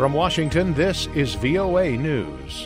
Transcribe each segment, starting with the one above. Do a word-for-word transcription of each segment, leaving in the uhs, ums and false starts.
From Washington, this is V O A News.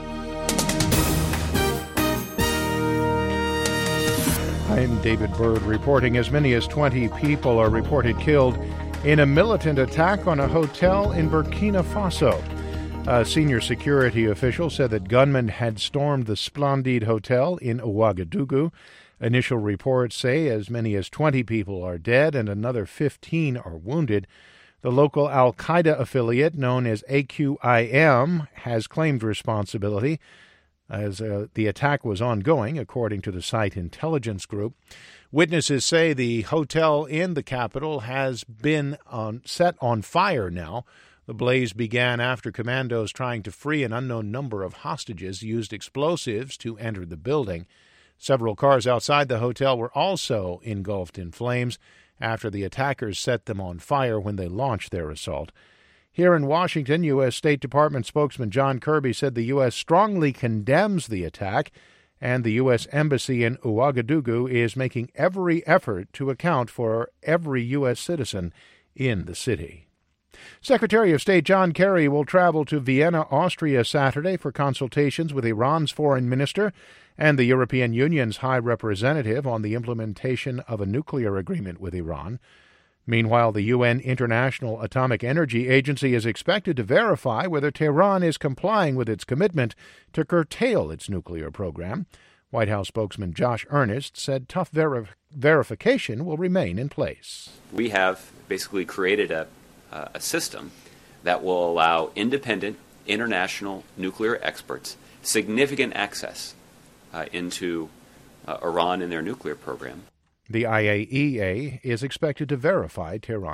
I'm David Byrd reporting as many as twenty people are reported killed in a militant attack on a hotel in Burkina Faso. A senior security official said that gunmen had stormed the Splendide Hotel in Ouagadougou. Initial reports say as many as twenty people are dead and another fifteen are wounded. The local al-Qaeda affiliate, known as A Q I M, has claimed responsibility as uh, the attack was ongoing, according to the site intelligence group. Witnesses say the hotel in the capital has been on, set on fire now. The blaze began after commandos trying to free an unknown number of hostages used explosives to enter the building. Several cars outside the hotel were also engulfed in flames after the attackers set them on fire when they launched their assault. Here in Washington, U S. State Department spokesman John Kirby said the U S strongly condemns the attack, and the U S. Embassy in Ouagadougou is making every effort to account for every U S citizen in the city. Secretary of State John Kerry will travel to Vienna, Austria Saturday for consultations with Iran's foreign minister and the European Union's high representative on the implementation of a nuclear agreement with Iran. Meanwhile, the U N International Atomic Energy Agency is expected to verify whether Tehran is complying with its commitment to curtail its nuclear program. White House spokesman Josh Earnest said tough ver- verification will remain in place. We have basically created a Uh, a system that will allow independent international nuclear experts significant access uh, into uh, Iran and their nuclear program. The I A E A is expected to verify Tehran.